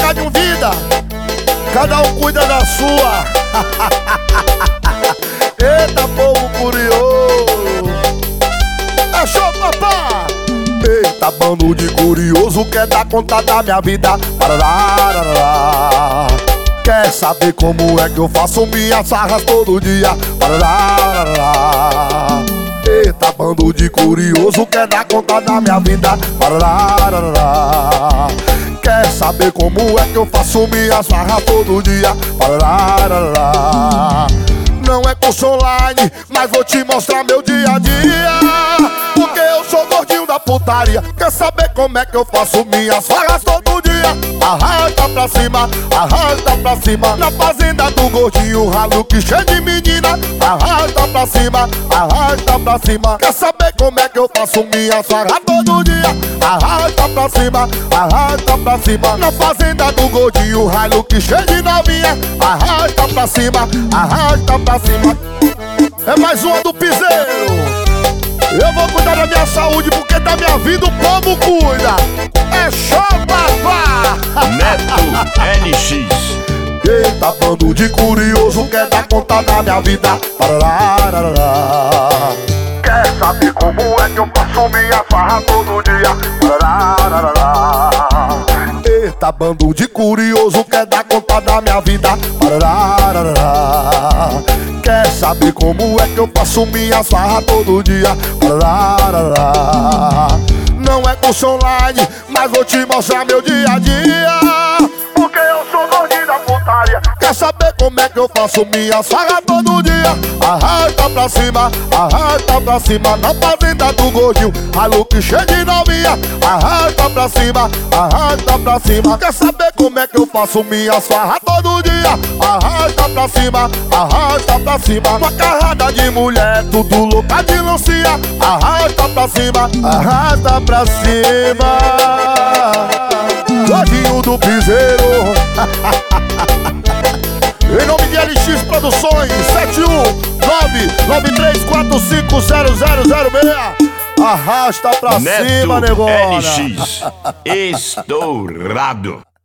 de um vida, cada um cuida da sua. Eita, povo curioso. É show, papá. Eita, bando de curioso, quer dar conta da minha vida. Parará. Quer saber como é que eu faço minhas farras todo dia? Parará. Eita, bando de curioso, quer dar conta da minha vida. Parará. Quer saber como é que eu faço minhas farras todo dia? Parará. Não é curso online, mas vou te mostrar meu dia a dia, porque eu sou gordinho da putaria. Quer saber como é que eu faço minhas farras todo dia? Arrasta pra cima, arrasta pra cima. Na fazenda do gordinho, ralo que cheio de menina. Arrasta pra cima, arrasta pra cima. Quer saber como é que eu faço minhas farras todo dia? Arrasta pra cima, arrasta pra cima. Na fazenda do gordinho, ralo que cheio de novinha. Arrasta pra cima, arrasta pra cima. É mais uma do piseiro. Eu vou cuidar da minha saúde, porque da minha vida o povo cuida. É show, papá. Neto NX. Eita, bando de curioso, quer dar conta da minha vida. Parará. Quer saber como é que eu faço minha farra todo dia? Parará. Eita, bando de curioso, quer dar conta da minha vida. Parará. Quer saber como é que eu faço minhas farras todo dia? Parará. Não é curso online, mas vou te mostrar meu dia a dia, porque eu sou gordinho da putaria. Quer saber como é que eu faço minhas farras todo dia? Arrasta pra cima, arrasta pra cima. Na fazenda do gordinho, ralo que cheio de novinha. Arrasta pra cima, arrasta pra cima. Quer saber como é que eu faço minhas farras todo dia? Arrasta pra cima, arrasta pra cima. Uma carrada de mulher, tudo louca de lancia. Arrasta pra cima, arrasta pra cima. Gordinho do piseiro. Em nome de LX Produções, 71993450006. Arrasta pra Neto cima, negócio. NX. Estourado.